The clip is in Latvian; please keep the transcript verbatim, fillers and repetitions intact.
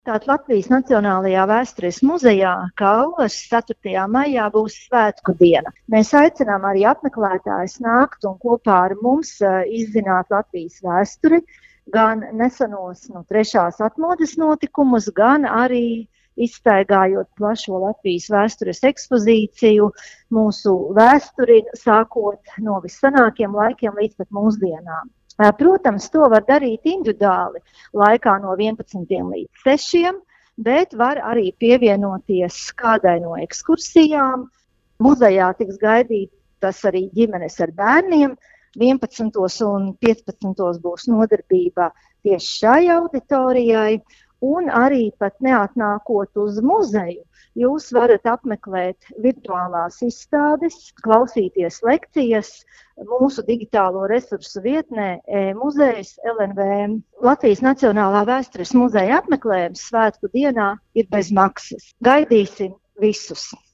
Tātad Latvijas Nacionālajā vēstures muzejā Kaulas ceturtajā maijā būs svētku diena. Mēs aicinām arī apmeklētājus nākt un kopā ar mums izzināt Latvijas vēsturi, gan nesenos no trešās atmodas notikumus, gan arī izstaigājot plašo Latvijas vēstures ekspozīciju, mūsu vēsturi sākot no vissenākiem laikiem līdz pat mūsdienām. Protams, to var darīt individuāli laikā no vienpadsmitiem līdz sešiem, bet var arī pievienoties kādai no ekskursijām. Muzejā tiks gaidītas arī ģimenes ar bērniem. vienpadsmitos un piecpadsmitos būs nodarbība tieši šai auditorijai, un arī pat neatnākot uz muzeju, jūs varat apmeklēt virtuālās izstādes, klausīties lekcijas mūsu digitālo resursu vietnē e-muzejs L N V. Latvijas Nacionālā vēstures muzeja apmeklējums svētku dienā ir bez maksas. Gaidīsim visus!